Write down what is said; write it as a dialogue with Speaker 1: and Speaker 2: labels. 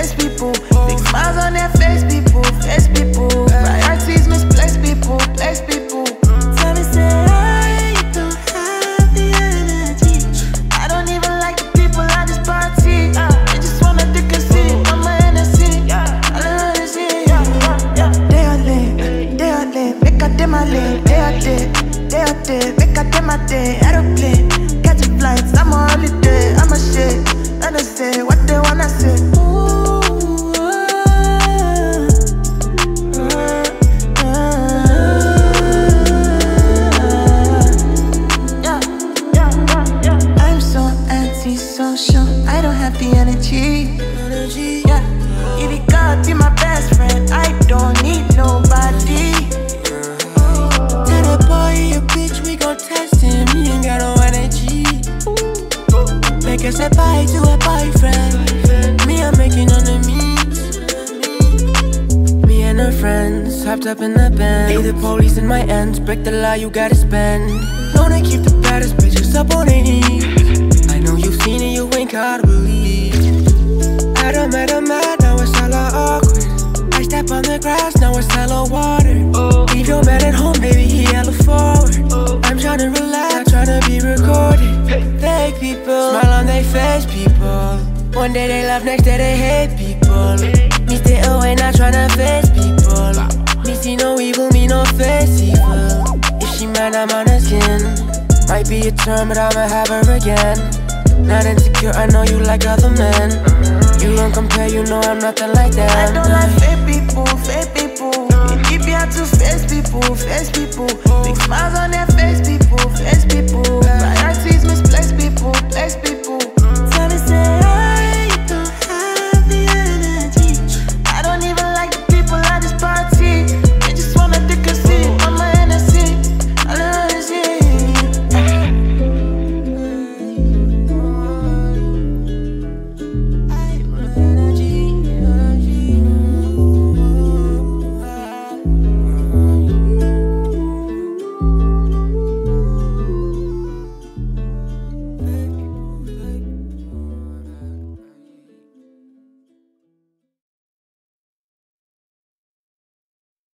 Speaker 1: face people. Big smiles on their face people, face people. Priorities misplaced people, place people. Tell me, say I don't have the energy. I don't even like the people I just party. I just wanna dick and see on my energy. I love to see, They are late, make a day my lane. They are dead, make a day my day. Aeroplane, catching flights, I'm on holiday. I'm a shit, and they say what they wanna say. I'm so antisocial, I don't have the energy. If you God be my best friend, I don't need nobody. Tell the boy you bitch, we gon' test him. He ain't got no energy. Make us say bye to a boyfriend. Me, I'm making enemies. Me and her friends hopped up in the Benz. Hey, the police in my ends, break the law, you gotta spend. Known to keep the baddest bitches up on their knees. I know you've seen it, you ain't gotta believe. I done met a man, now it's hella awkward. I step on the grass, now it's hella water. Leave your man at home, baby, he hella forward. I'm tryna relax, tryna be recorded. Fake people, smile on their face, people. One day they love, next day they hate people. Me stay away, not tryna face people. Me see no evil, me no face evil. If she mad, I'm on her skin. Might be a turn, but I'ma have her again. Not insecure, I know you like other men. You don't compare, you know I'm nothing like that. I don't like fake people, fake